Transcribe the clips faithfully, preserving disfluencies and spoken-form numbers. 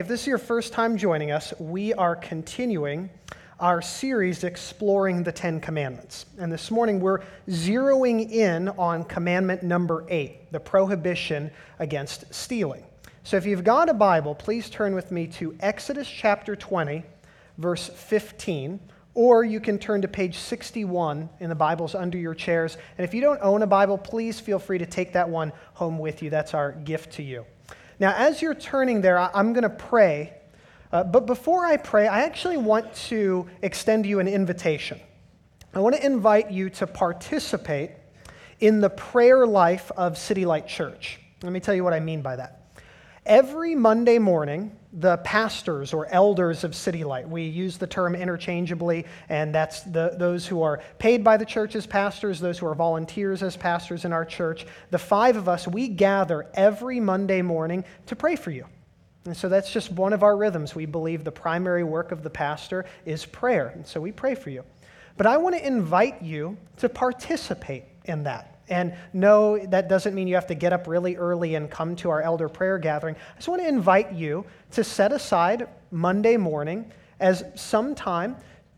If this is your first time joining us, we are continuing our series exploring the Ten Commandments. And this morning we're zeroing in on commandment number eight, the prohibition against stealing. So if you've got a Bible, please turn with me to Exodus chapter twenty, verse fifteen, or you can turn to page sixty-one in the Bibles under your chairs. And if you don't own a Bible, please feel free to take that one home with you. That's our gift to you. Now, as you're turning there, I'm going to pray. Uh, but before I pray, I actually want to extend you an invitation. I want to invite you to participate in the prayer life of City Light Church. Let me tell you what I mean by that. Every Monday morning, the pastors or elders of City Light, we use the term interchangeably, and that's the, those who are paid by the church as pastors, those who are volunteers as pastors in our church. The five of us, we gather every Monday morning to pray for you. And so that's just one of our rhythms. We believe the primary work of the pastor is prayer, and so we pray for you. But I want to invite you to participate in that. And no, that doesn't mean you have to get up really early and come to our elder prayer gathering. I just want to invite you to set aside Monday morning as some time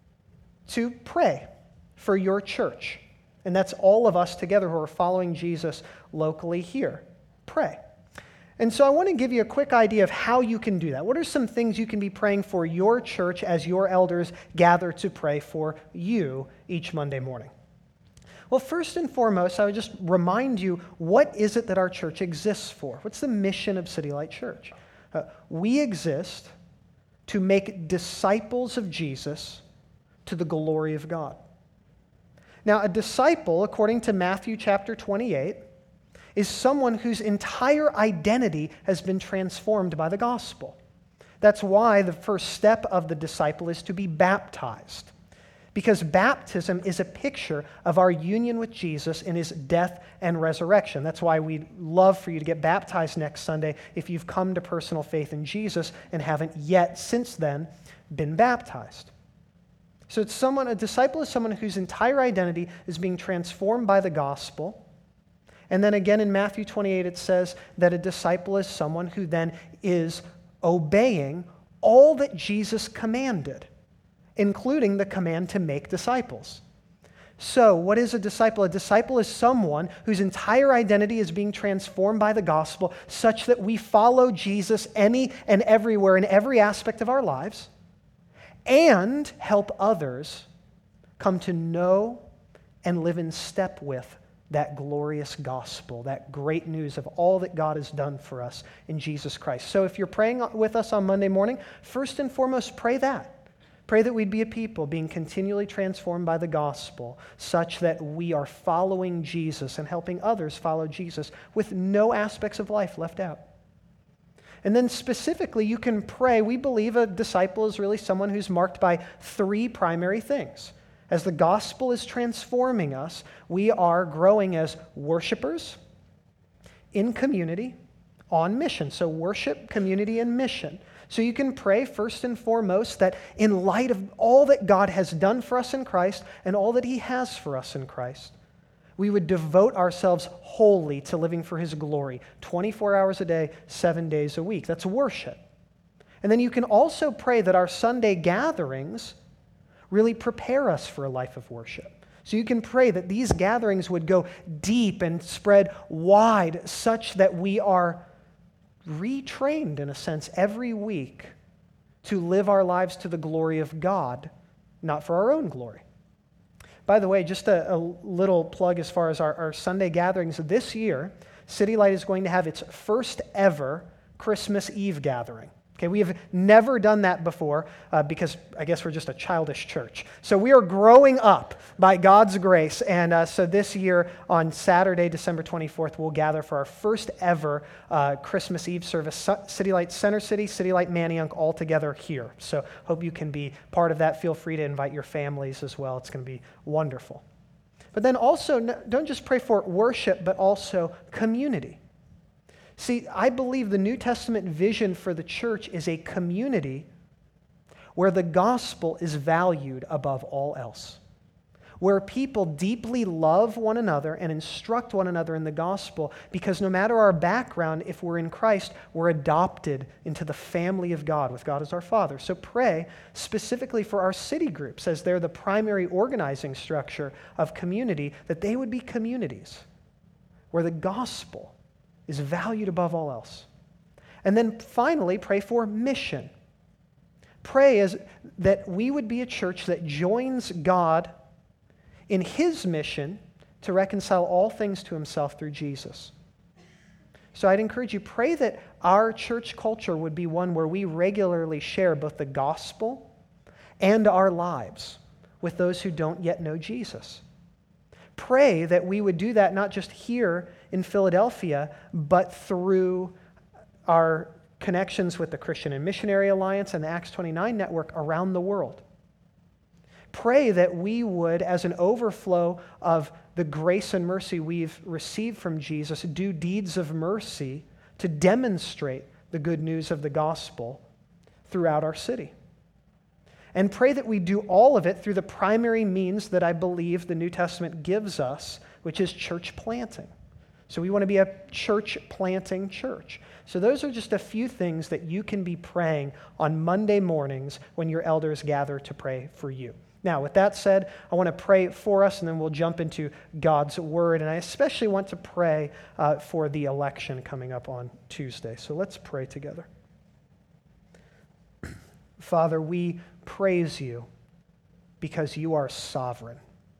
to pray for your church. And that's all of us together who are following Jesus locally here. Pray. And so I want to give you a quick idea of how you can do that. What are some things you can be praying for your church as your elders gather to pray for you each Monday morning? Well, first and foremost, I would just remind you, what is it that our church exists for? What's the mission of City Light Church? Uh, we exist to make disciples of Jesus to the glory of God. Now, a disciple, according to Matthew chapter twenty-eight, is someone whose entire identity has been transformed by the gospel. That's why the first step of the disciple is to be baptized. Because baptism is a picture of our union with Jesus in his death and resurrection. That's why we'd love for you to get baptized next Sunday if you've come to personal faith in Jesus and haven't yet, since then, been baptized. So it's someone, a disciple is someone whose entire identity is being transformed by the gospel. And then again in Matthew twenty-eight it says that a disciple is someone who then is obeying all that Jesus commanded, including the command to make disciples. So, what is a disciple? A disciple is someone whose entire identity is being transformed by the gospel such that we follow Jesus any and everywhere in every aspect of our lives and help others come to know and live in step with that glorious gospel, that great news of all that God has done for us in Jesus Christ. So if you're praying with us on Monday morning, first and foremost, pray that. Pray that we'd be a people being continually transformed by the gospel such that we are following Jesus and helping others follow Jesus with no aspects of life left out. And then specifically, you can pray. We believe a disciple is really someone who's marked by three primary things. As the gospel is transforming us, we are growing as worshipers, in community, on mission. So worship, community, and mission. So you can pray first and foremost that in light of all that God has done for us in Christ and all that he has for us in Christ, we would devote ourselves wholly to living for his glory, twenty-four hours a day, seven days a week. That's worship. And then you can also pray that our Sunday gatherings really prepare us for a life of worship. So you can pray that these gatherings would go deep and spread wide such that we are retrained, in a sense, every week to live our lives to the glory of God, not for our own glory. By the way, just a, a little plug as far as our, our Sunday gatherings. This year, City Light is going to have its first ever Christmas Eve gathering. Okay, we have never done that before uh, because I guess we're just a childish church. So we are growing up by God's grace. And uh, so this year on Saturday, December twenty-fourth, we'll gather for our first ever uh, Christmas Eve service. City Light Center City, City Light Manayunk, all together here. So hope you can be part of that. Feel free to invite your families as well. It's going to be wonderful. But then also, don't just pray for worship, but also community. See, I believe the New Testament vision for the church is a community where the gospel is valued above all else. where people deeply love one another and instruct one another in the gospel, because no matter our background, if we're in Christ, we're adopted into the family of God, with God as our Father. So pray specifically for our city groups, as they're the primary organizing structure of community, that they would be communities where the gospel is valued above all else. And then finally, pray for mission. Pray as that we would be a church that joins God in his mission to reconcile all things to himself through Jesus. So I'd encourage you, pray that our church culture would be one where we regularly share both the gospel and our lives with those who don't yet know Jesus. Pray that we would do that not just here in Philadelphia, but through our connections with the Christian and Missionary Alliance and the Acts twenty-nine network around the world. Pray that we would, as an overflow of the grace and mercy we've received from Jesus, do deeds of mercy to demonstrate the good news of the gospel throughout our city. And pray that we do all of it through the primary means that I believe the New Testament gives us, which is church planting. So we want to be a church planting church. So those are just a few things that you can be praying on Monday mornings when your elders gather to pray for you. Now, with that said, I want to pray for us, and then we'll jump into God's Word. And I especially want to pray uh, for the election coming up on Tuesday. So let's pray together. Father, we praise you because you are sovereign.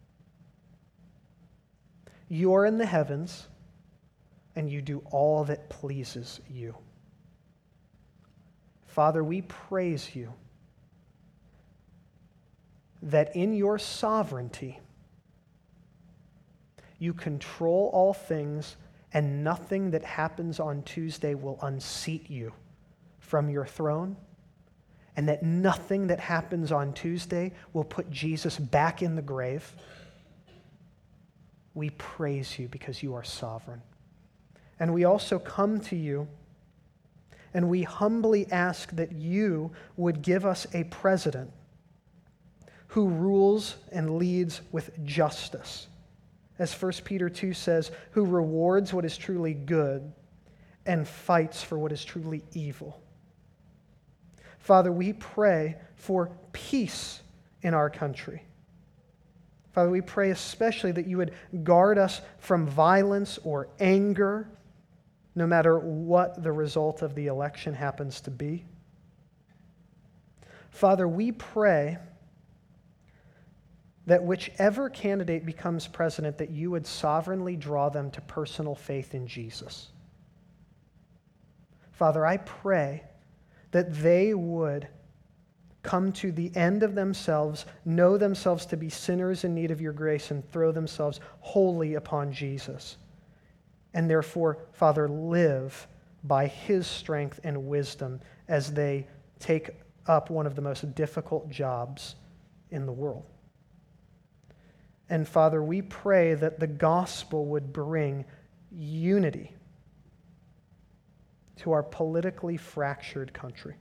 You are in the heavens, and you do all that pleases you. Father, we praise you that in your sovereignty, you control all things, and nothing that happens on Tuesday will unseat you from your throne, and that nothing that happens on Tuesday will put Jesus back in the grave. We praise you because you are sovereign. And we also come to you and we humbly ask that you would give us a president who rules and leads with justice. As First Peter two says, who rewards what is truly good and fights for what is truly evil. Father, we pray for peace in our country. Father, we pray especially that you would guard us from violence or anger, no matter what the result of the election happens to be. Father, we pray that whichever candidate becomes president, that you would sovereignly draw them to personal faith in Jesus. Father, I pray that they would come to the end of themselves, know themselves to be sinners in need of your grace, and throw themselves wholly upon Jesus. And therefore, Father, live by his strength and wisdom as they take up one of the most difficult jobs in the world. And Father, we pray that the gospel would bring unity to our politically fractured country.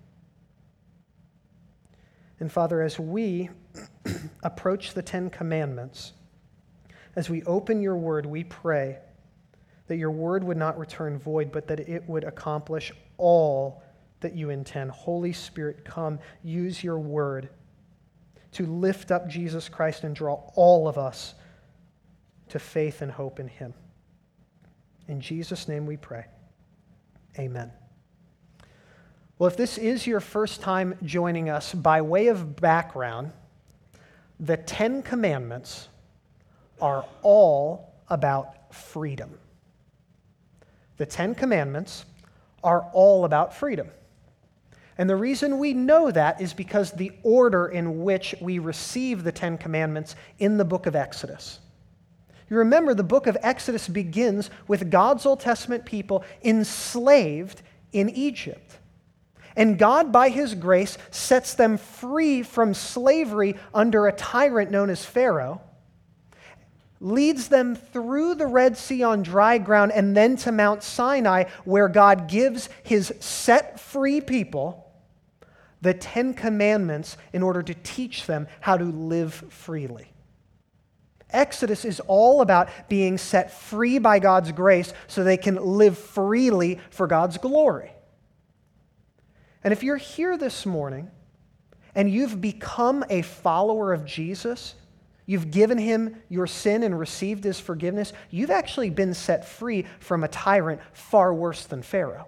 And Father, as we approach the Ten Commandments, as we open your word, we pray that your word would not return void, but that it would accomplish all that you intend. Holy Spirit, come, use your word to lift up Jesus Christ and draw all of us to faith and hope in him. In Jesus' name we pray. Amen. Well, if this is your first time joining us, by way of background, the Ten Commandments are all about freedom. The Ten Commandments are all about freedom. And the reason we know that is because the order in which we receive the Ten Commandments in the book of Exodus. You remember the book of Exodus begins with God's Old Testament people enslaved in Egypt. And God, by his grace, sets them free from slavery under a tyrant known as Pharaoh, leads them through the Red Sea on dry ground, and then to Mount Sinai, where God gives his set-free people the Ten Commandments in order to teach them how to live freely. Exodus is all about being set free by God's grace so they can live freely for God's glory. And if you're here this morning and you've become a follower of Jesus, you've given him your sin and received his forgiveness, you've actually been set free from a tyrant far worse than Pharaoh.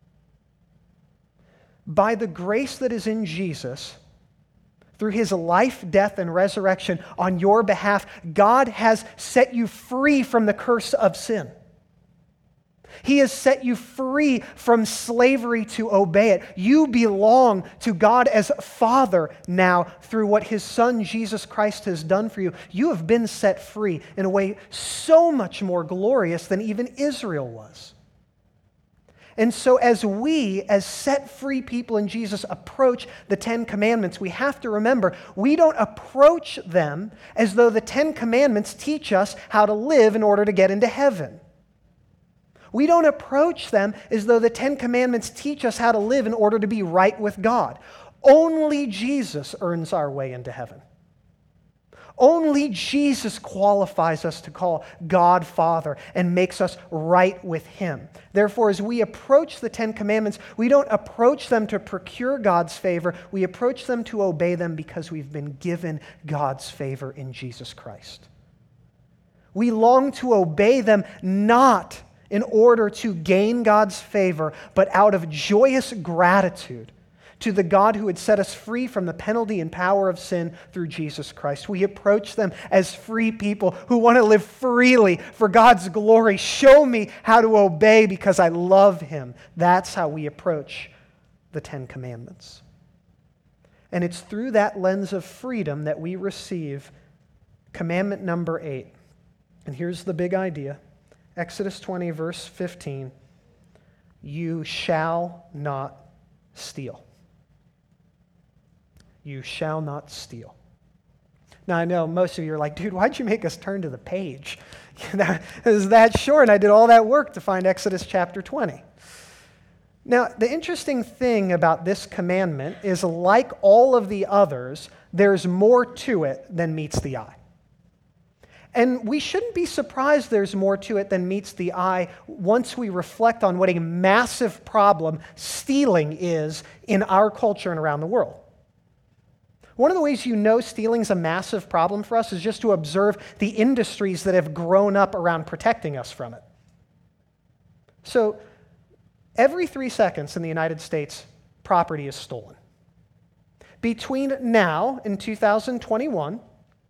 By the grace that is in Jesus, through his life, death, and resurrection on your behalf, God has set you free from the curse of sin. He has set you free from slavery to obey it. You belong to God as Father now through what his Son, Jesus Christ, has done for you. You have been set free in a way so much more glorious than even Israel was. And so as we, as set-free people in Jesus, approach the Ten Commandments, we have to remember we don't approach them as though the Ten Commandments teach us how to live in order to get into heaven. We don't approach them as though the Ten Commandments teach us how to live in order to be right with God. Only Jesus earns our way into heaven. Only Jesus qualifies us to call God Father and makes us right with him. Therefore, as we approach the Ten Commandments, we don't approach them to procure God's favor. We approach them to obey them because we've been given God's favor in Jesus Christ. We long to obey them not in order to gain God's favor, but out of joyous gratitude to the God who had set us free from the penalty and power of sin through Jesus Christ. We approach them as free people who want to live freely for God's glory. Show me how to obey because I love him. That's how we approach the Ten Commandments. And it's through that lens of freedom that we receive commandment number eight. And here's the big idea. Exodus twenty, verse fifteen. You shall not steal. You shall not steal. Now, I know most of you are like, dude, why'd you make us turn to the page? That is that short, and I did all that work to find Exodus chapter twenty. Now, the interesting thing about this commandment is, like all of the others, there's more to it than meets the eye. And we shouldn't be surprised there's more to it than meets the eye once we reflect on what a massive problem stealing is in our culture and around the world. One of the ways you know stealing's a massive problem for us is just to observe the industries that have grown up around protecting us from it. So, every three seconds in the United States, property is stolen. Between now and two thousand twenty-one,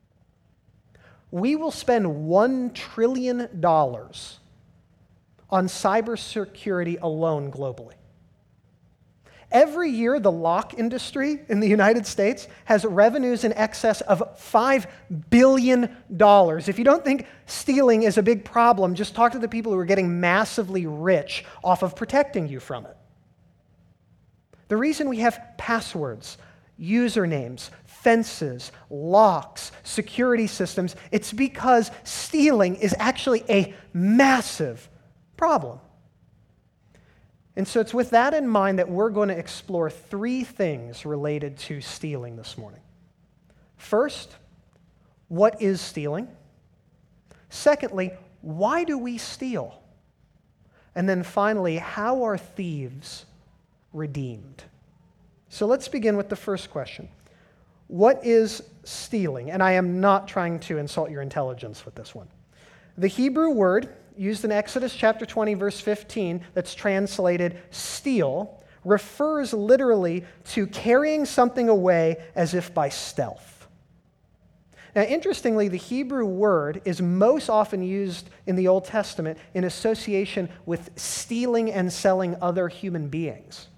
we will spend one trillion dollars on cybersecurity alone globally. Every year, the lock industry in the United States has revenues in excess of five billion dollars. If you don't think stealing is a big problem, just talk to the people who are getting massively rich off of protecting you from it. The reason we have passwords, usernames, fences, locks, security systems, it's because stealing is actually a massive problem. And so it's with that in mind that we're going to explore three things related to stealing this morning. First, what is stealing? Secondly, why do we steal? And then finally, how are thieves redeemed? So let's begin with the first question. What is stealing? And I am not trying to insult your intelligence with this one. The Hebrew word used in Exodus chapter twenty, verse fifteen, that's translated steal, refers literally to carrying something away as if by stealth. Now, interestingly, the Hebrew word is most often used in the Old Testament in association with stealing and selling other human beings.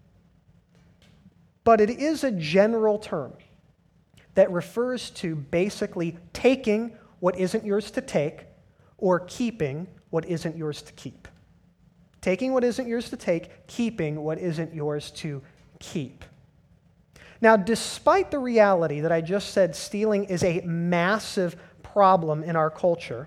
But it is a general term that refers to basically taking what isn't yours to take or keeping what isn't yours to keep. Taking what isn't yours to take, keeping what isn't yours to keep. Now, despite the reality that I just said stealing is a massive problem in our culture,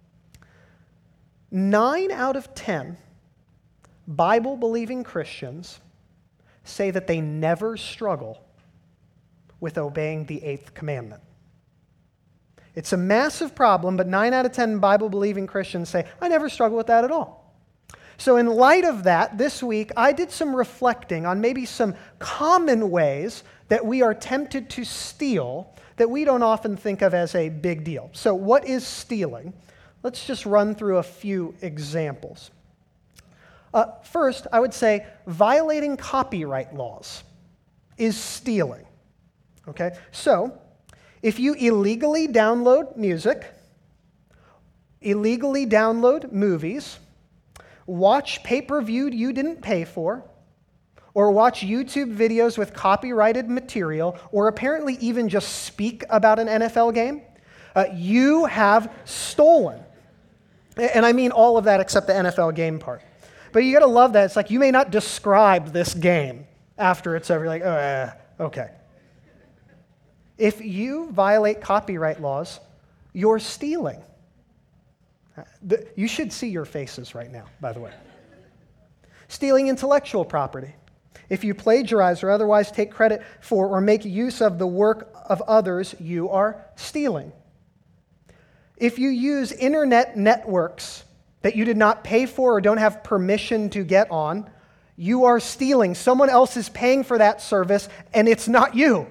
nine out of ten Bible-believing Christians say that they never struggle with obeying the eighth commandment. It's a massive problem, but nine out of ten Bible-believing Christians say, I never struggle with that at all. So in light of that, this week, I did some reflecting on maybe some common ways that we are tempted to steal that we don't often think of as a big deal. So what is stealing? Let's just run through a few examples. Uh, first, I would say violating copyright laws is stealing. Okay? So, if you illegally download music, illegally download movies, watch pay-per-view you didn't pay for, or watch YouTube videos with copyrighted material, or apparently even just speak about an N F L game, uh, you have stolen. And I mean all of that except the N F L game part. But you got to love that. It's like you may not describe this game after it's over. You're like, oh, uh, okay. If you violate copyright laws, you're stealing. You should see your faces right now, by the way. Stealing intellectual property. If you plagiarize or otherwise take credit for or make use of the work of others, you are stealing. If you use internet networks that you did not pay for or don't have permission to get on, you are stealing. Someone else is paying for that service, and it's not you.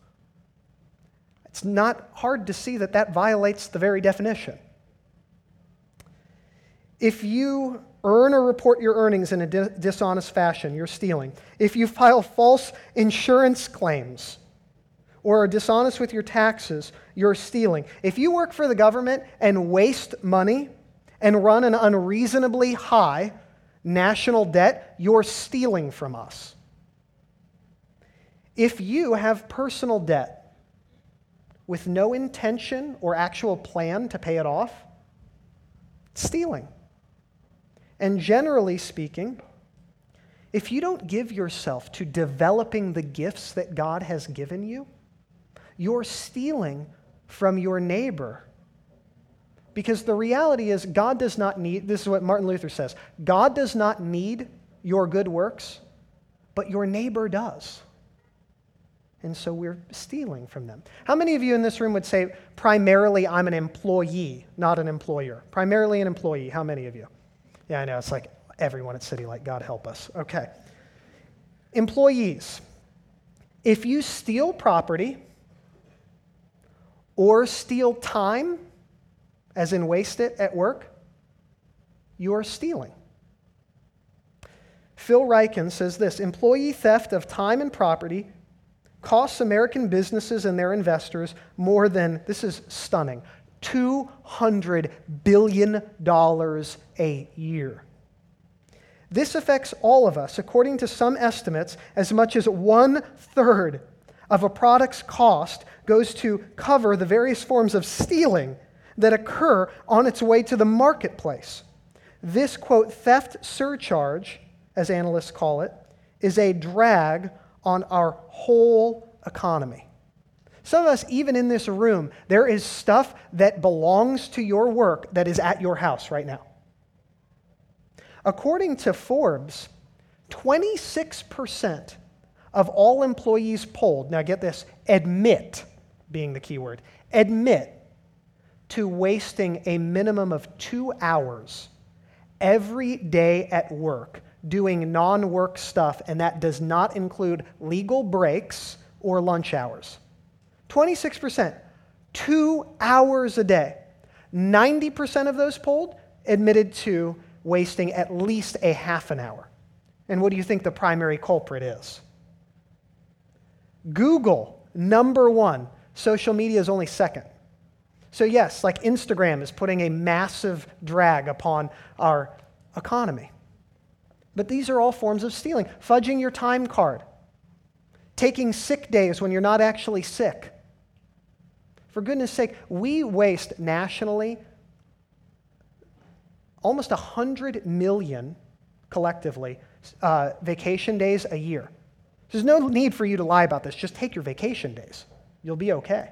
It's not hard to see that that violates the very definition. If you earn or report your earnings in a di- dishonest fashion, you're stealing. If you file false insurance claims or are dishonest with your taxes, you're stealing. If you work for the government and waste money and run an unreasonably high national debt, you're stealing from us. If you have personal debt with no intention or actual plan to pay it off, it's stealing. And generally speaking, if you don't give yourself to developing the gifts that God has given you, you're stealing from your neighbor. Because the reality is, God does not need, this is what Martin Luther says, God does not need your good works, but your neighbor does. And so we're stealing from them. How many of you in this room would say, primarily I'm an employee, not an employer? Primarily an employee. How many of you? Yeah, I know. It's like everyone at City Light. God help us. Okay. Employees. If you steal property or steal time, as in waste it at work, you are stealing. Phil Ryken says this, employee theft of time and property costs American businesses and their investors more than, this is stunning, two hundred billion dollars a year. This affects all of us, according to some estimates, as much as one-third of a product's cost goes to cover the various forms of stealing that occur on its way to the marketplace. This, quote, theft surcharge, as analysts call it, is a drag on our whole economy. Some of us, even in this room, there is stuff that belongs to your work that is at your house right now. According to Forbes, twenty-six percent of all employees polled, now get this, admit, being the key word, admit to wasting a minimum of two hours every day at work doing non-work stuff, and that does not include legal breaks or lunch hours. twenty-six percent, two hours a day. ninety percent of those polled admitted to wasting at least a half an hour. And what do you think the primary culprit is? Google, number one. Social media is only second. So yes, like Instagram is putting a massive drag upon our economy. But these are all forms of stealing. Fudging your time card. Taking sick days when you're not actually sick. For goodness sake, we waste nationally almost one hundred million collectively uh, vacation days a year. There's no need for you to lie about this. Just take your vacation days. You'll be okay.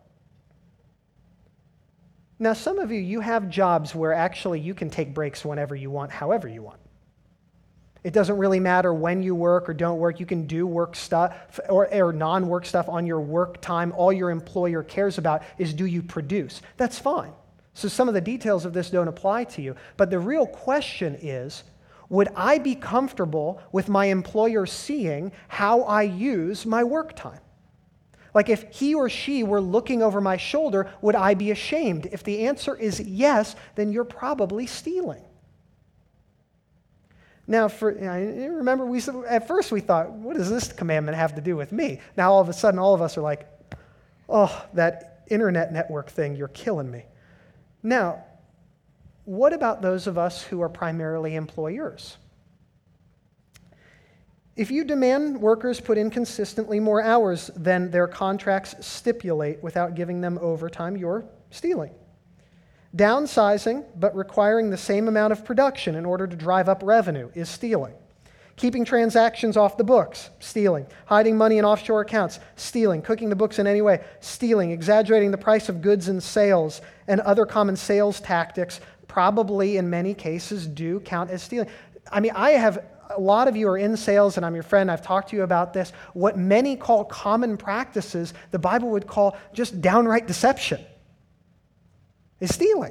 Now, some of you, you have jobs where actually you can take breaks whenever you want, however you want. It doesn't really matter when you work or don't work. You can do work stuff or, or non-work stuff on your work time. All your employer cares about is, do you produce? That's fine. So some of the details of this don't apply to you. But the real question is, would I be comfortable with my employer seeing how I use my work time? Like if he or she were looking over my shoulder, would I be ashamed? If the answer is yes, then you're probably stealing. Now, for, remember, we at first we thought, what does this commandment have to do with me? Now all of a sudden, all of us are like, oh, that internet network thing, you're killing me. Now, what about those of us who are primarily employers? If you demand workers put in consistently more hours than their contracts stipulate without giving them overtime, you're stealing. Downsizing, but requiring the same amount of production in order to drive up revenue, is stealing. Keeping transactions off the books, stealing. Hiding money in offshore accounts, stealing. Cooking the books in any way, stealing. Exaggerating the price of goods in sales and other common sales tactics probably in many cases do count as stealing. I mean, I have, a lot of you are in sales and I'm your friend, I've talked to you about this. What many call common practices, the Bible would call just downright deception, is stealing.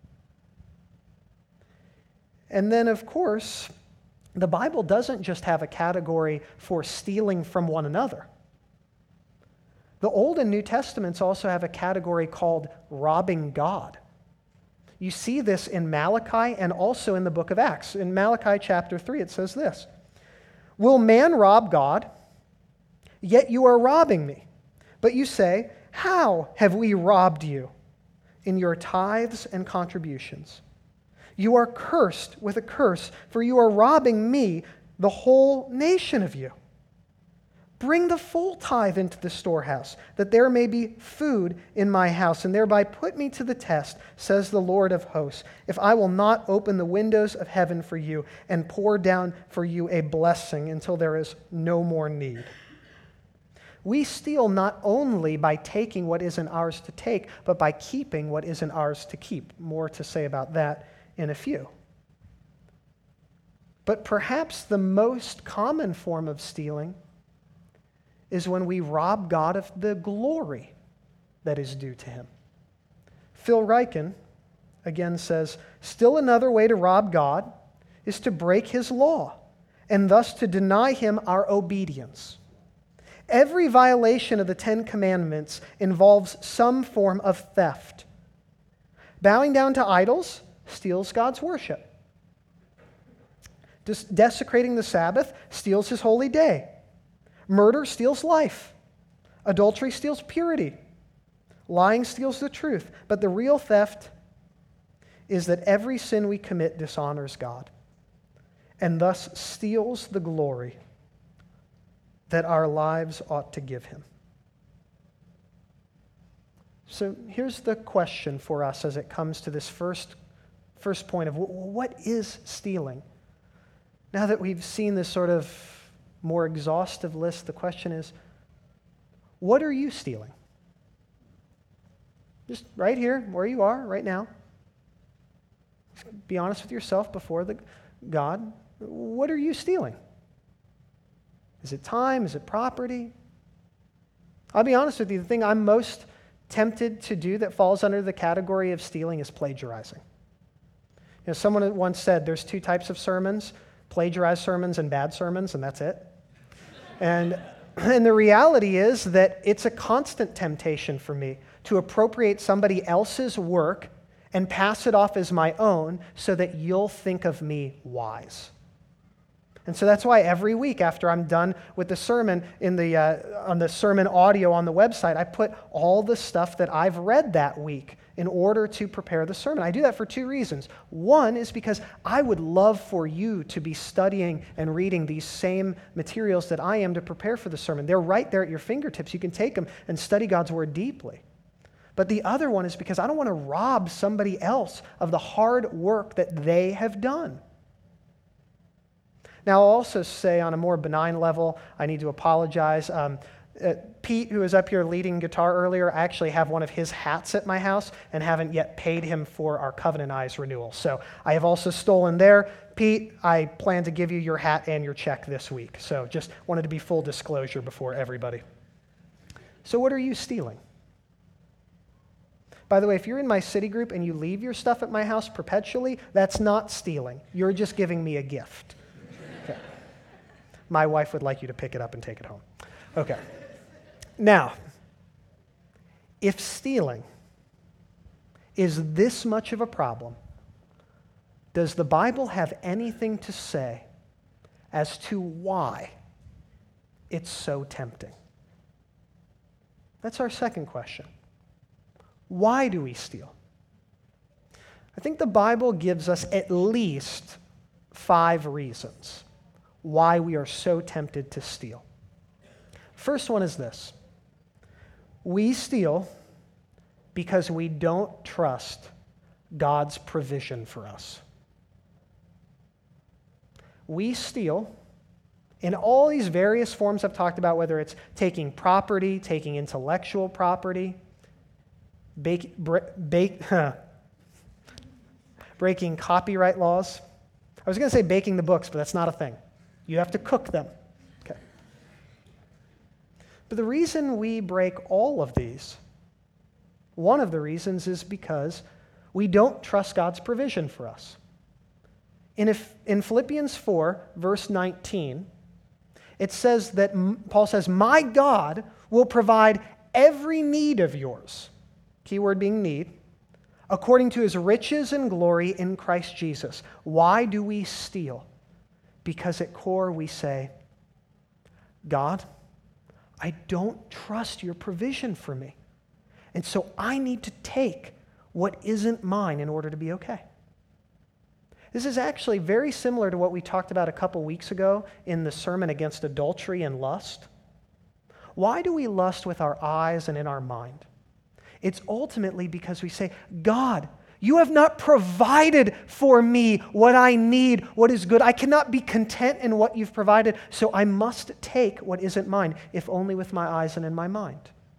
And then, of course, the Bible doesn't just have a category for stealing from one another. The Old and New Testaments also have a category called robbing God. You see this in Malachi and also in the book of Acts. In Malachi chapter three, it says this, "Will man rob God? Yet you are robbing me. But you say, how have we robbed you? In your tithes and contributions. You are cursed with a curse, for you are robbing me, the whole nation of you. Bring the full tithe into the storehouse, that there may be food in my house, and thereby put me to the test, says the Lord of hosts, if I will not open the windows of heaven for you and pour down for you a blessing until there is no more need." We steal not only by taking what isn't ours to take, but by keeping what isn't ours to keep. More to say about that in a few. But perhaps the most common form of stealing is when we rob God of the glory that is due to him. Phil Ryken again says, "Still another way to rob God is to break his law and thus to deny him our obedience. Every violation of the Ten Commandments involves some form of theft. Bowing down to idols steals God's worship. Des- desecrating the Sabbath steals his holy day. Murder steals life. Adultery steals purity. Lying steals the truth. But the real theft is that every sin we commit dishonors God and thus steals the glory that our lives ought to give him." So here's the question for us as it comes to this first, first point of what is stealing? Now that we've seen this sort of more exhaustive list, the question is, what are you stealing? Just right here, where you are, right now. Be honest with yourself before the God. What are you stealing? Is it time? Is it property? I'll be honest with you, the thing I'm most tempted to do that falls under the category of stealing is plagiarizing. You know, someone once said there's two types of sermons, plagiarized sermons and bad sermons, and that's it. And, and the reality is that it's a constant temptation for me to appropriate somebody else's work and pass it off as my own so that you'll think of me wise. And so that's why every week after I'm done with the sermon in the uh, on the sermon audio on the website, I put all the stuff that I've read that week in order to prepare the sermon. I do that for two reasons. One is because I would love for you to be studying and reading these same materials that I am to prepare for the sermon. They're right there at your fingertips. You can take them and study God's Word deeply. But the other one is because I don't want to rob somebody else of the hard work that they have done. Now, I'll also say on a more benign level, I need to apologize. Um, Uh, Pete, who was up here leading guitar earlier, I actually have one of his hats at my house and haven't yet paid him for our Covenant Eyes renewal. So I have also stolen there. Pete, I plan to give you your hat and your check this week. So just wanted to be full disclosure before everybody. So what are you stealing? By the way, if you're in my city group and you leave your stuff at my house perpetually, that's not stealing. You're just giving me a gift. Okay. My wife would like you to pick it up and take it home. Okay. Now, if stealing is this much of a problem, does the Bible have anything to say as to why it's so tempting? That's our second question. Why do we steal? I think the Bible gives us at least five reasons why we are so tempted to steal. First one is this. We steal because we don't trust God's provision for us. We steal in all these various forms I've talked about, whether it's taking property, taking intellectual property, bake, bre- bake, breaking copyright laws. I was going to say baking the books, but that's not a thing. You have to cook them. Okay. But the reason we break all of these, one of the reasons is because we don't trust God's provision for us. In, if, in Philippians four, verse nineteen, it says that, Paul says, my God will provide every need of yours, keyword being need, according to his riches and glory in Christ Jesus. Why do we steal? Because at core we say, God, I don't trust your provision for me. And so I need to take what isn't mine in order to be okay. This is actually very similar to what we talked about a couple weeks ago in the sermon against adultery and lust. Why do we lust with our eyes and in our mind? It's ultimately because we say, God, you have not provided for me what I need, what is good. I cannot be content in what you've provided, so I must take what isn't mine, if only with my eyes and in my mind.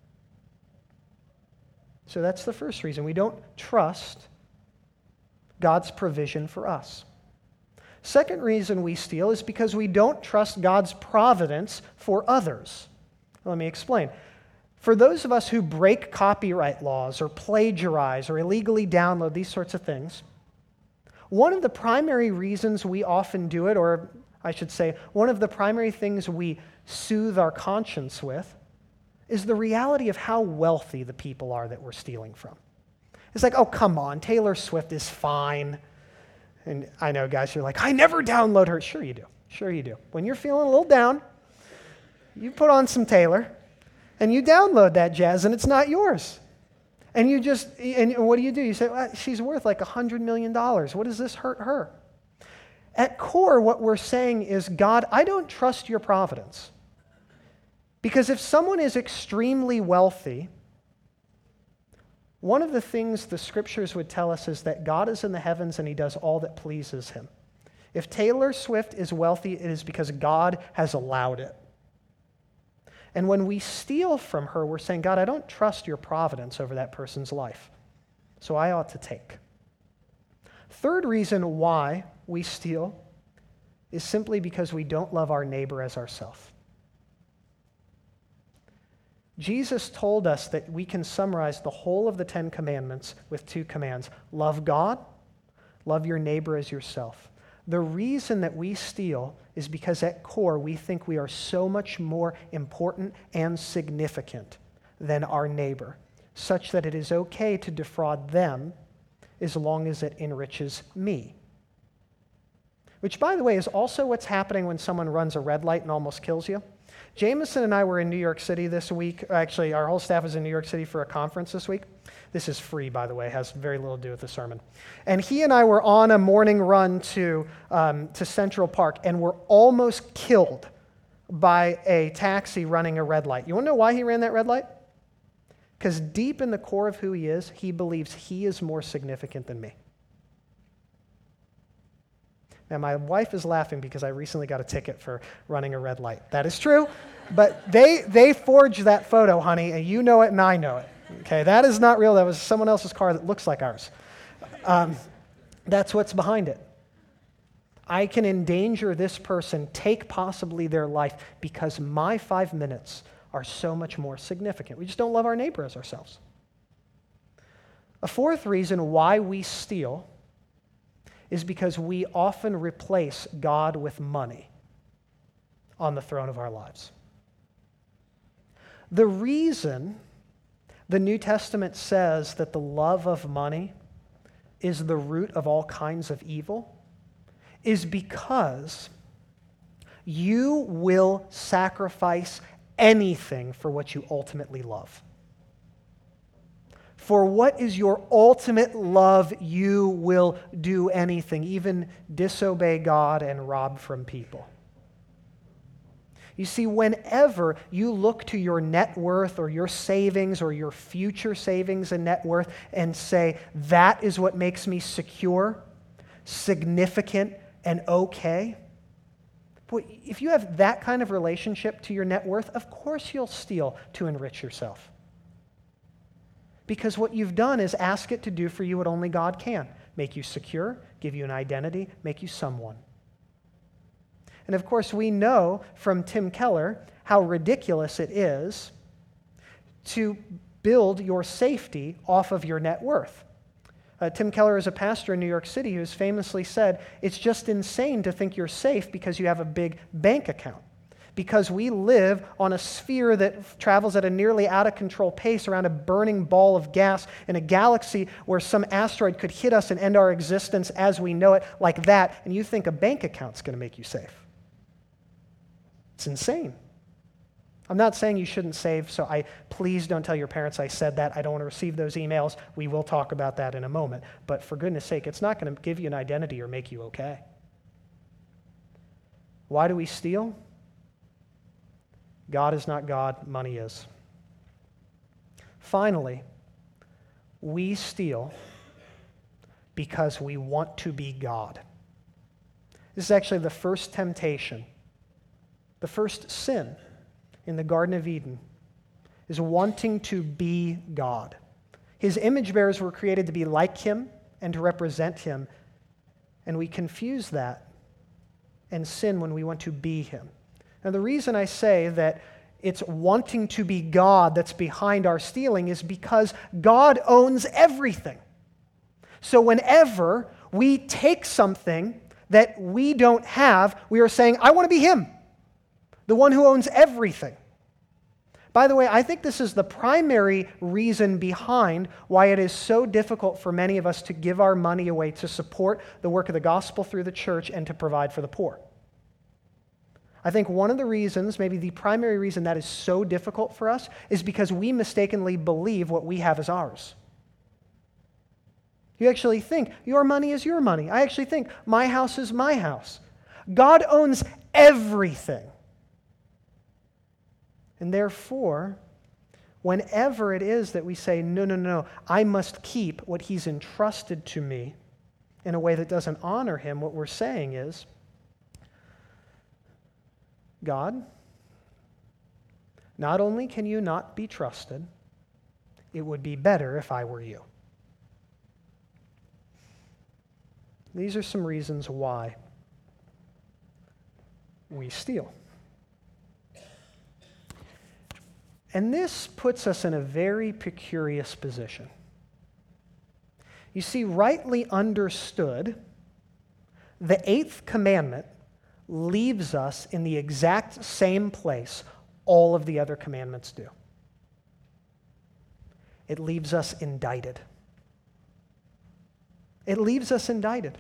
So that's the first reason. We don't trust God's provision for us. Second reason we steal is because we don't trust God's providence for others. Let me explain. For those of us who break copyright laws or plagiarize or illegally download these sorts of things, one of the primary reasons we often do it, or I should say, one of the primary things we soothe our conscience with, is the reality of how wealthy the people are that we're stealing from. It's like, oh, come on, Taylor Swift is fine. And I know, guys, you're like, I never download her. Sure you do. Sure you do. When you're feeling a little down, you put on some Taylor, and you download that jazz, and it's not yours. And you just, and what do you do? You say, well, she's worth like one hundred million dollars. What does this hurt her? At core, what we're saying is, God, I don't trust your providence. Because if someone is extremely wealthy, one of the things the scriptures would tell us is that God is in the heavens and he does all that pleases him. If Taylor Swift is wealthy, it is because God has allowed it. And when we steal from her, we're saying, God, I don't trust your providence over that person's life, so I ought to take. Third reason why we steal is simply because we don't love our neighbor as ourselves. Jesus told us that we can summarize the whole of the Ten Commandments with two commands. Love God, love your neighbor as yourself. The reason that we steal is because at core we think we are so much more important and significant than our neighbor, such that it is okay to defraud them as long as it enriches me. Which, by the way, is also what's happening when someone runs a red light and almost kills you. Jameson and I were in New York City this week. Actually, our whole staff was in New York City for a conference this week. This is free, by the way. It has very little to do with the sermon. And he and I were on a morning run to, um, to Central Park and were almost killed by a taxi running a red light. You want to know why he ran that red light? Because deep in the core of who he is, he believes he is more significant than me. Now, my wife is laughing because I recently got a ticket for running a red light. That is true. But they, they forged that photo, honey, and you know it and I know it. Okay, that is not real. That was someone else's car that looks like ours. Um, that's what's behind it. I can endanger this person, take possibly their life, because my five minutes are so much more significant. We just don't love our neighbor as ourselves. A fourth reason why we steal is because we often replace God with money on the throne of our lives. The reason the New Testament says that the love of money is the root of all kinds of evil is because you will sacrifice anything for what you ultimately love. For what is your ultimate love, you will do anything, even disobey God and rob from people. You see, whenever you look to your net worth or your savings or your future savings and net worth and say, that is what makes me secure, significant, and okay, boy, if you have that kind of relationship to your net worth, of course you'll steal to enrich yourself. Because what you've done is ask it to do for you what only God can. Make you secure, give you an identity, make you someone. And of course, we know from Tim Keller how ridiculous it is to build your safety off of your net worth. Uh, Tim Keller is a pastor in New York City who has famously said, it's just insane to think you're safe because you have a big bank account. Because we live on a sphere that travels at a nearly out-of-control pace around a burning ball of gas in a galaxy where some asteroid could hit us and end our existence as we know it like that, and you think a bank account's going to make you safe. It's insane. I'm not saying you shouldn't save, so I please don't tell your parents I said that. I don't want to receive those emails. We will talk about that in a moment. But for goodness sake, it's not going to give you an identity or make you okay. Why do we steal? God is not God, money is. Finally, we steal because we want to be God. This is actually the first temptation. The first sin in the Garden of Eden is wanting to be God. His image bearers were created to be like him and to represent him, and we confuse that and sin when we want to be him. Now, the reason I say that it's wanting to be God that's behind our stealing is because God owns everything. So whenever we take something that we don't have, we are saying, I want to be him, the one who owns everything. By the way, I think this is the primary reason behind why it is so difficult for many of us to give our money away to support the work of the gospel through the church and to provide for the poor. I think one of the reasons, maybe the primary reason that is so difficult for us, is because we mistakenly believe what we have is ours. You actually think your money is your money. I actually think my house is my house. God owns everything. And therefore, whenever it is that we say, no, no, no, I must keep what he's entrusted to me in a way that doesn't honor him, what we're saying is, God, not only can you not be trusted, it would be better if I were you. These are some reasons why we steal. And this puts us in a very precarious position. You see, rightly understood, the eighth commandment leaves us in the exact same place all of the other commandments do. It leaves us indicted. It leaves us indicted.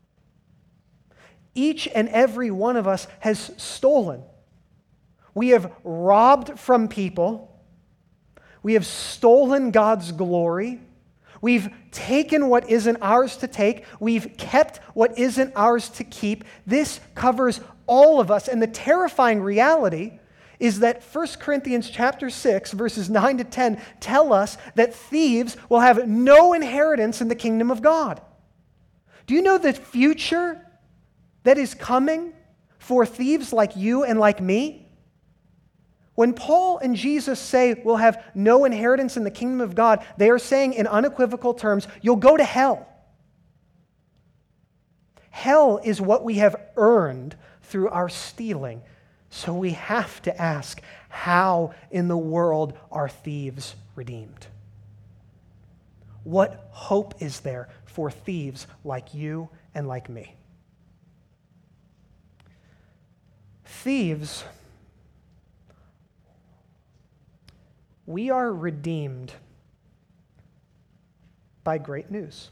Each and every one of us has stolen. We have robbed from people. We have stolen God's glory. We've taken what isn't ours to take. We've kept what isn't ours to keep. This covers all of us. And the terrifying reality is that First Corinthians chapter six, verses nine to ten, tell us that thieves will have no inheritance in the kingdom of God. Do you know the future that is coming for thieves like you and like me? When Paul and Jesus say we'll have no inheritance in the kingdom of God, they are saying in unequivocal terms, you'll go to hell. Hell is what we have earned through our stealing. So we have to ask, how in the world are thieves redeemed? What hope is there for thieves like you and like me? Thieves, we are redeemed by great news.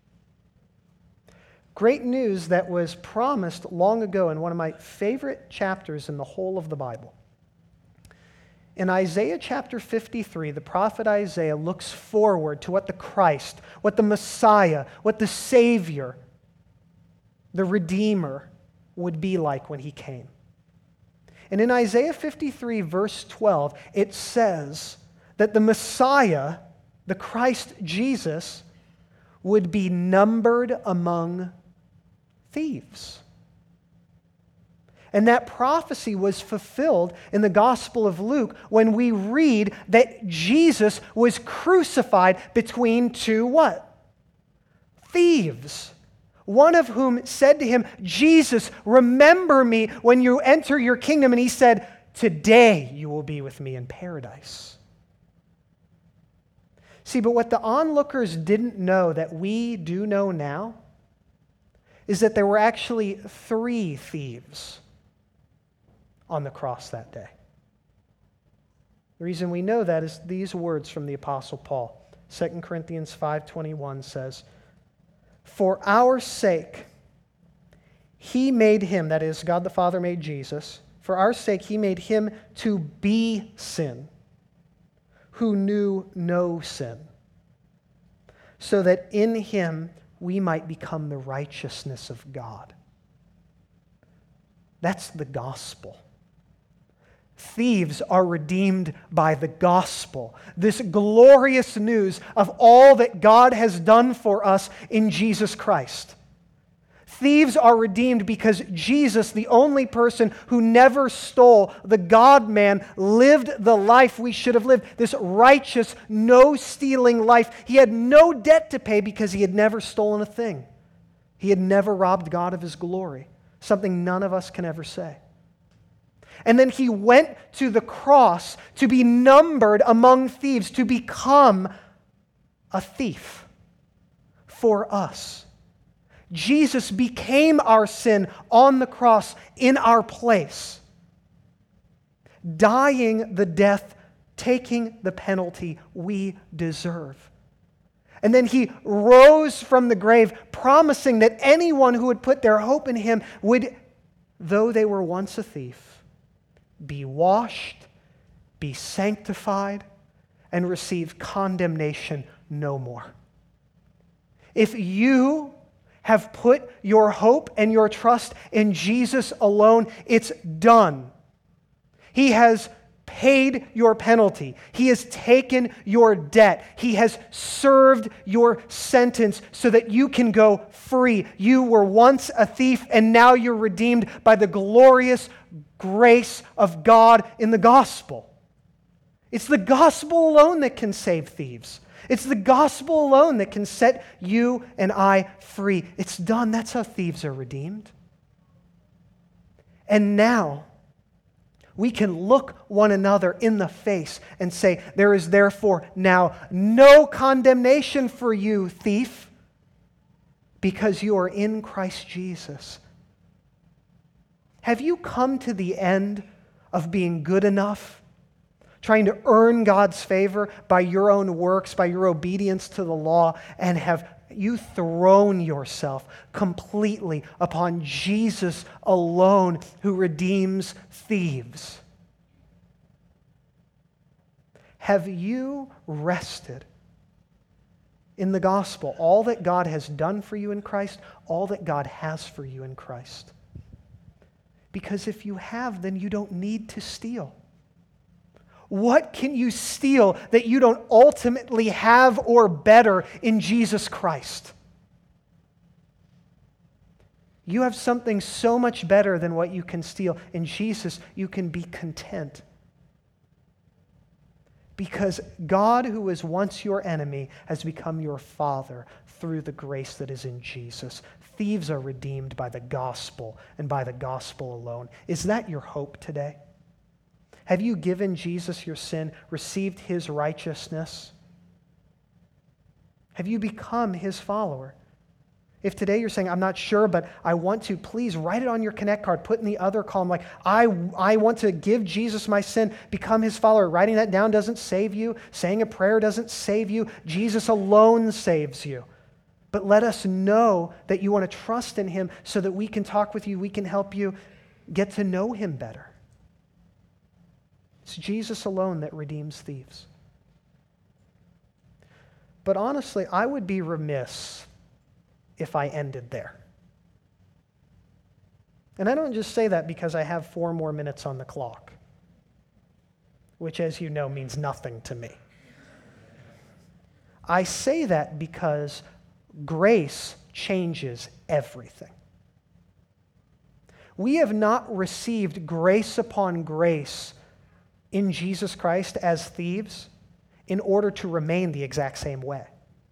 Great news that was promised long ago in one of my favorite chapters in the whole of the Bible. In Isaiah chapter fifty-three, the prophet Isaiah looks forward to what the Christ, what the Messiah, what the Savior, the Redeemer would be like when he came. And in Isaiah fifty-three, verse twelve, it says that the Messiah, the Christ Jesus, would be numbered among thieves. And that prophecy was fulfilled in the Gospel of Luke when we read that Jesus was crucified between two what? Thieves. One of whom said to him, Jesus, remember me when you enter your kingdom. And he said, today you will be with me in paradise. See, but what the onlookers didn't know that we do know now is that there were actually three thieves on the cross that day. The reason we know that is these words from the Apostle Paul. Second Corinthians five twenty-one says, for our sake, he made him, that is, God the Father made Jesus, for our sake he made him to be sin, who knew no sin, so that in him we might become the righteousness of God. That's the gospel. Thieves are redeemed by the gospel, this glorious news of all that God has done for us in Jesus Christ. Thieves are redeemed because Jesus, the only person who never stole, the God-man, lived the life we should have lived, this righteous, no-stealing life. He had no debt to pay because he had never stolen a thing. He had never robbed God of his glory, something none of us can ever say. And then he went to the cross to be numbered among thieves, to become a thief for us. Jesus became our sin on the cross in our place, dying the death, taking the penalty we deserve. And then he rose from the grave, promising that anyone who would put their hope in him would, though they were once a thief, be washed, be sanctified, and receive condemnation no more. If you have put your hope and your trust in Jesus alone, it's done. He has paid your penalty. He has taken your debt. He has served your sentence so that you can go free. You were once a thief, and now you're redeemed by the glorious grace of God in the gospel. It's the gospel alone that can save thieves. It's the gospel alone that can set you and I free. It's done. That's how thieves are redeemed. And now, we can look one another in the face and say, there is therefore now no condemnation for you, thief, because you are in Christ Jesus. Have you come to the end of being good enough, trying to earn God's favor by your own works, by your obedience to the law, and have you thrown yourself completely upon Jesus alone who redeems thieves? Have you rested in the gospel, all that God has done for you in Christ, all that God has for you in Christ? Because if you have, then you don't need to steal. What can you steal that you don't ultimately have or better in Jesus Christ? You have something so much better than what you can steal. In Jesus, you can be content. Because God, who was once your enemy, has become your father through the grace that is in Jesus. Thieves are redeemed by the gospel and by the gospel alone. Is that your hope today? Have you given Jesus your sin, received his righteousness? Have you become his follower? If today you're saying, I'm not sure, but I want to, please write it on your Connect card. Put in the other column, like, I, I want to give Jesus my sin, become his follower. Writing that down doesn't save you. Saying a prayer doesn't save you. Jesus alone saves you. But let us know that you want to trust in him so that we can talk with you, we can help you get to know him better. It's Jesus alone that redeems thieves. But honestly, I would be remiss if I ended there. And I don't just say that because I have four more minutes on the clock, which, as you know, means nothing to me. I say that because grace changes everything. We have not received grace upon grace in Jesus Christ as thieves in order to remain the exact same way.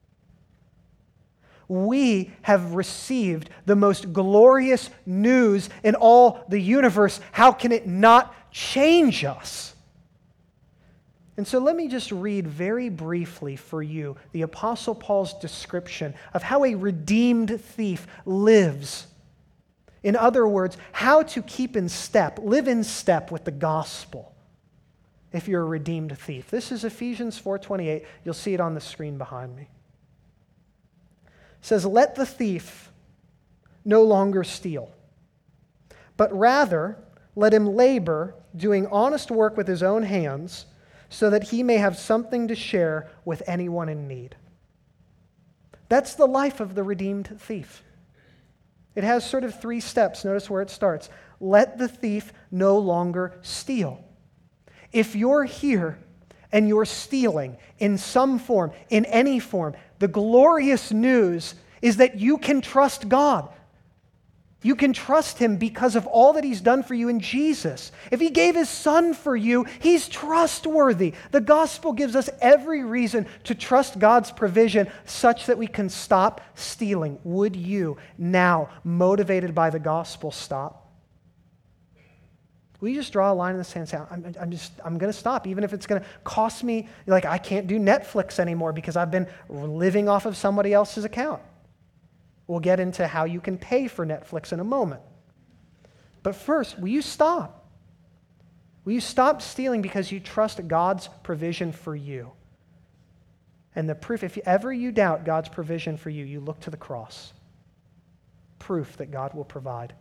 We have received the most glorious news in all the universe. How can it not change us? And so let me just read very briefly for you the Apostle Paul's description of how a redeemed thief lives. In other words, how to keep in step, live in step with the gospel if you're a redeemed thief. This is Ephesians four twenty-eight. You'll see it on the screen behind me. It says, let the thief no longer steal, but rather let him labor, doing honest work with his own hands, so that he may have something to share with anyone in need. That's the life of the redeemed thief. It has sort of three steps. Notice where it starts. Let the thief no longer steal. If you're here and you're stealing in some form, in any form, the glorious news is that you can trust God. You can trust him because of all that he's done for you in Jesus. If he gave his son for you, he's trustworthy. The gospel gives us every reason to trust God's provision such that we can stop stealing. Would you now, motivated by the gospel, stop? Will you just draw a line in the sand and say, I'm, I'm just, I'm going to stop, even if it's going to cost me, like I can't do Netflix anymore because I've been living off of somebody else's account. We'll get into how you can pay for Netflix in a moment. But first, will you stop? Will you stop stealing because you trust God's provision for you? And the proof, if ever you doubt God's provision for you, you look to the cross. Proof that God will provide.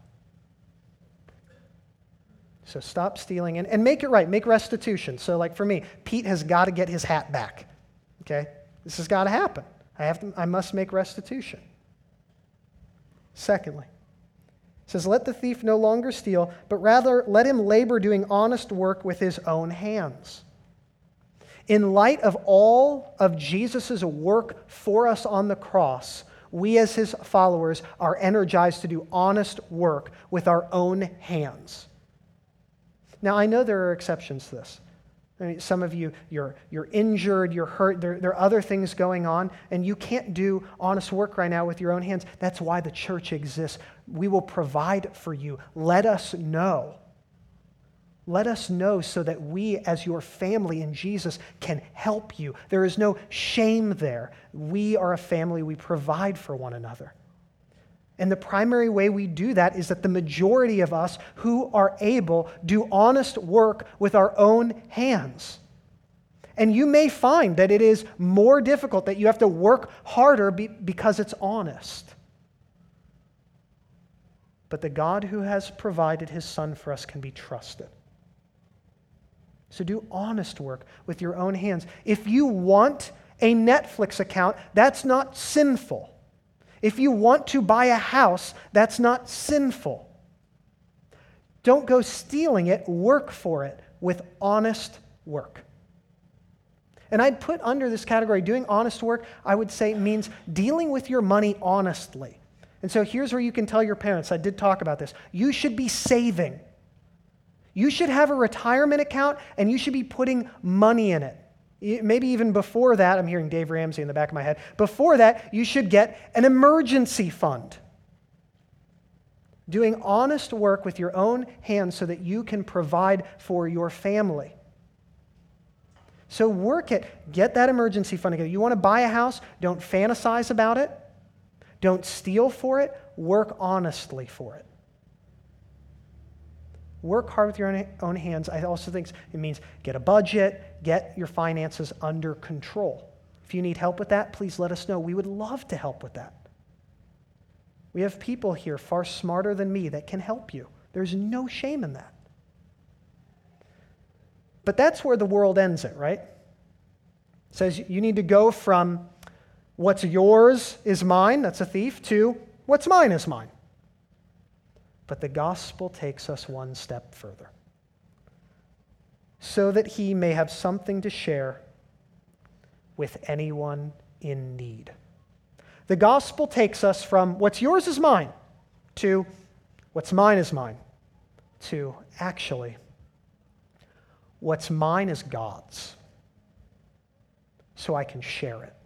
So stop stealing and, and make it right. Make restitution. So like for me, Pete has got to get his hat back. Okay? This has got to happen. I have to, I must make restitution. Secondly, it says, let the thief no longer steal, but rather let him labor doing honest work with his own hands. In light of all of Jesus' work for us on the cross, we as his followers are energized to do honest work with our own hands. Now, I know there are exceptions to this. I mean, some of you, you're, you're injured, you're hurt, there, there are other things going on, and you can't do honest work right now with your own hands. That's why the church exists. We will provide for you. Let us know. Let us know so that we, as your family in Jesus, can help you. There is no shame there. We are a family. We provide for one another. And the primary way we do that is that the majority of us who are able do honest work with our own hands. And you may find that it is more difficult, that you have to work harder be- because it's honest. But the God who has provided his son for us can be trusted. So do honest work with your own hands. If you want a Netflix account, that's not sinful. If you want to buy a house, that's not sinful. Don't go stealing it, work for it with honest work. And I'd put under this category, doing honest work, I would say means dealing with your money honestly. And so here's where you can tell your parents, I did talk about this, you should be saving. You should have a retirement account and you should be putting money in it. Maybe even before that, I'm hearing Dave Ramsey in the back of my head. Before that, you should get an emergency fund. Doing honest work with your own hands so that you can provide for your family. So work it. Get that emergency fund together. You want to buy a house? Don't fantasize about it. Don't steal for it. Work honestly for it. Work hard with your own, own hands. I also think it means get a budget, get your finances under control. If you need help with that, please let us know. We would love to help with that. We have people here far smarter than me that can help you. There's no shame in that. But that's where the world ends it, right? It says you need to go from what's yours is mine, that's a thief, to what's mine is mine. But the gospel takes us one step further. So that he may have something to share with anyone in need. The gospel takes us from what's yours is mine to what's mine is mine to actually what's mine is God's, so I can share it.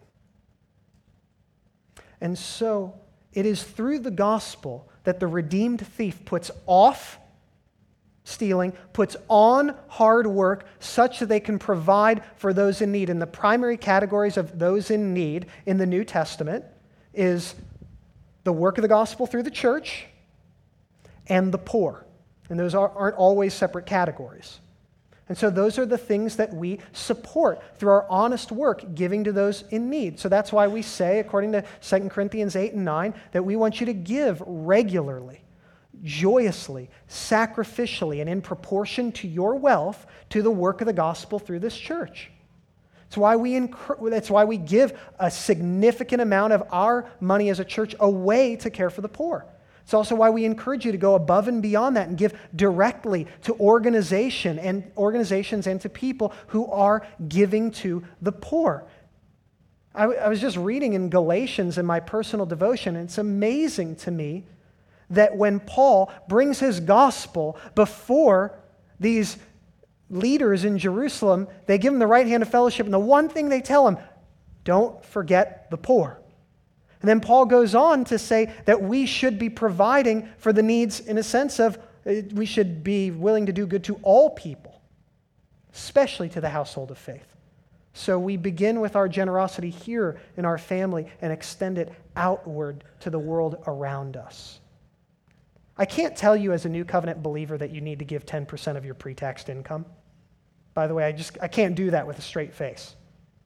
And so it is through the gospel that the redeemed thief puts off stealing, puts on hard work such that they can provide for those in need. And the primary categories of those in need in the New Testament is the work of the gospel through the church and the poor. And those are, aren't always separate categories. And so those are the things that we support through our honest work, giving to those in need. So that's why we say, according to Second Corinthians eight and nine, that we want you to give regularly, joyously, sacrificially, and in proportion to your wealth to the work of the gospel through this church. That's why we incur- that's why we give a significant amount of our money as a church away to care for the poor. It's also why we encourage you to go above and beyond that and give directly to organization and organizations and to people who are giving to the poor. I, w- I was just reading in Galatians in my personal devotion, and it's amazing to me that when Paul brings his gospel before these leaders in Jerusalem, they give him the right hand of fellowship, and the one thing they tell him, don't forget the poor. And then Paul goes on to say that we should be providing for the needs in a sense of we should be willing to do good to all people, especially to the household of faith. So we begin with our generosity here in our family and extend it outward to the world around us. I can't tell you as a New Covenant believer that you need to give ten percent of your pre-taxed income. By the way, I just I can't do that with a straight face.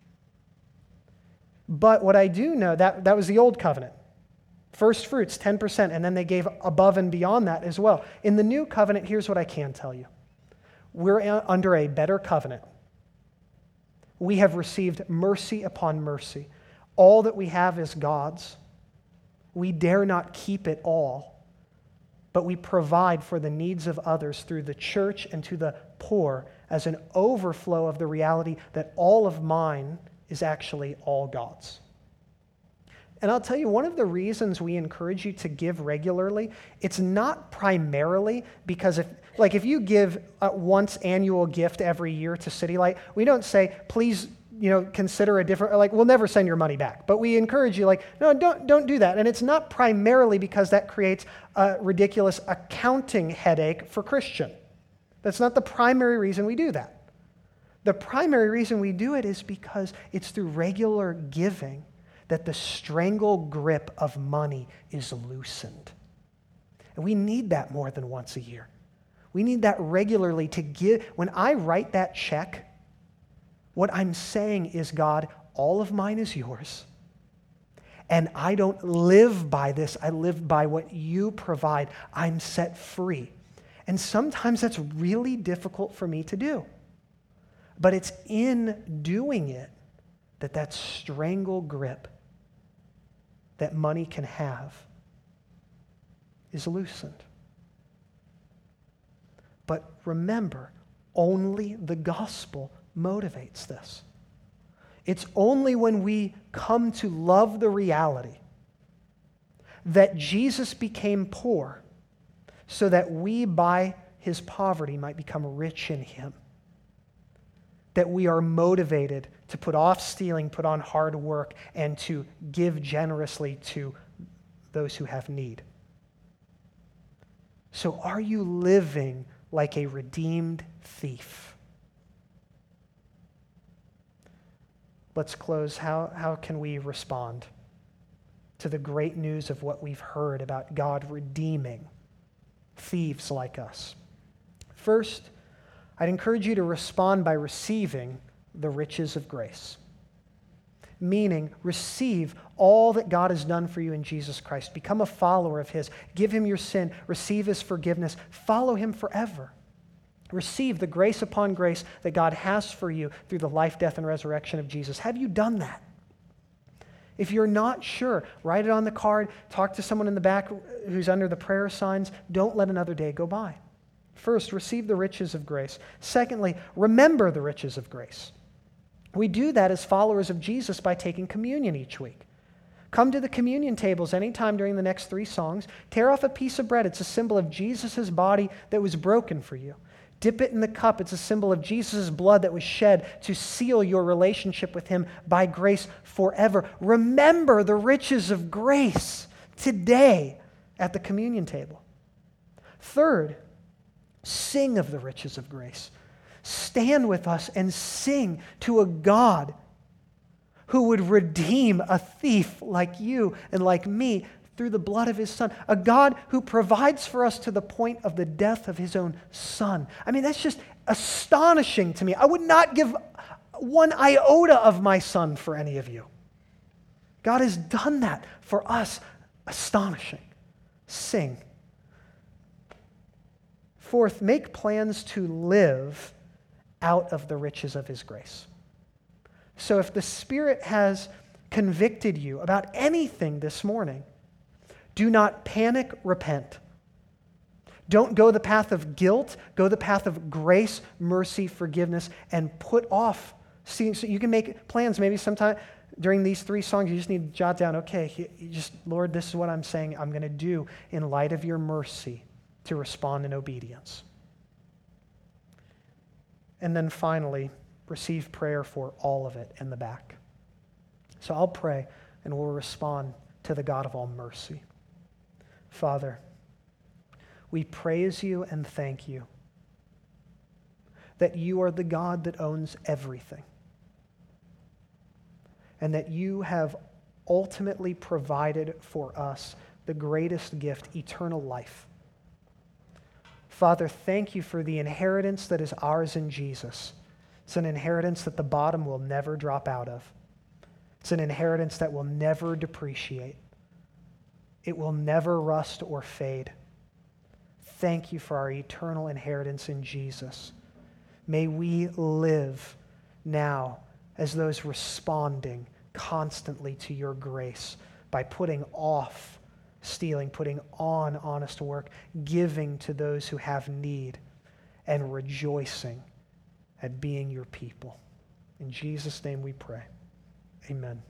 But what I do know, that, that was the old covenant. First fruits, ten percent, and then they gave above and beyond that as well. In the new covenant, here's what I can tell you. We're under a better covenant. We have received mercy upon mercy. All that we have is God's. We dare not keep it all, but we provide for the needs of others through the church and to the poor as an overflow of the reality that all of mine is actually all God's. And I'll tell you, one of the reasons we encourage you to give regularly, it's not primarily because if, like if you give a once annual gift every year to City Light, we don't say, please, you know, consider a different, like we'll never send your money back. But we encourage you like, no, don't, don't do that. And it's not primarily because that creates a ridiculous accounting headache for Christian. That's not the primary reason we do that. The primary reason we do it is because it's through regular giving that the strangle grip of money is loosened. And we need that more than once a year. We need that regularly to give. When I write that check, what I'm saying is, God, all of mine is yours. And I don't live by this. I live by what you provide. I'm set free. And sometimes that's really difficult for me to do. But it's in doing it that that strangle grip that money can have is loosened. But remember, only the gospel motivates this. It's only when we come to love the reality that Jesus became poor so that we by his poverty might become rich in him, that we are motivated to put off stealing, put on hard work, and to give generously to those who have need. So are you living like a redeemed thief? Let's close. How, how can we respond to the great news of what we've heard about God redeeming thieves like us? First, I'd encourage you to respond by receiving the riches of grace. Meaning, receive all that God has done for you in Jesus Christ. Become a follower of His. Give Him your sin. Receive His forgiveness. Follow Him forever. Receive the grace upon grace that God has for you through the life, death, and resurrection of Jesus. Have you done that? If you're not sure, write it on the card. Talk to someone in the back who's under the prayer signs. Don't let another day go by. First, receive the riches of grace. Secondly, remember the riches of grace. We do that as followers of Jesus by taking communion each week. Come to the communion tables anytime during the next three songs. Tear off a piece of bread. It's a symbol of Jesus' body that was broken for you. Dip it in the cup. It's a symbol of Jesus' blood that was shed to seal your relationship with Him by grace forever. Remember the riches of grace today at the communion table. Third, sing of the riches of grace. Stand with us and sing to a God who would redeem a thief like you and like me through the blood of His Son. A God who provides for us to the point of the death of His own Son. I mean, that's just astonishing to me. I would not give one iota of my son for any of you. God has done that for us. Astonishing. Sing. Fourth, make plans to live out of the riches of His grace. So if the Spirit has convicted you about anything this morning, do not panic, repent. Don't go the path of guilt, go the path of grace, mercy, forgiveness, and put off. See, so you can make plans. Maybe sometime during these three songs, you just need to jot down, okay, you just, Lord, this is what I'm saying I'm going to do in light of your mercy to respond in obedience. And then finally, receive prayer for all of it in the back. So I'll pray and we'll respond to the God of all mercy. Father, we praise you and thank you that you are the God that owns everything and that you have ultimately provided for us the greatest gift, eternal life. Father, thank you for the inheritance that is ours in Jesus. It's an inheritance that the bottom will never drop out of. It's an inheritance that will never depreciate. It will never rust or fade. Thank you for our eternal inheritance in Jesus. May we live now as those responding constantly to your grace by putting off stealing, putting on honest work, giving to those who have need, and rejoicing at being your people. In Jesus' name we pray. Amen.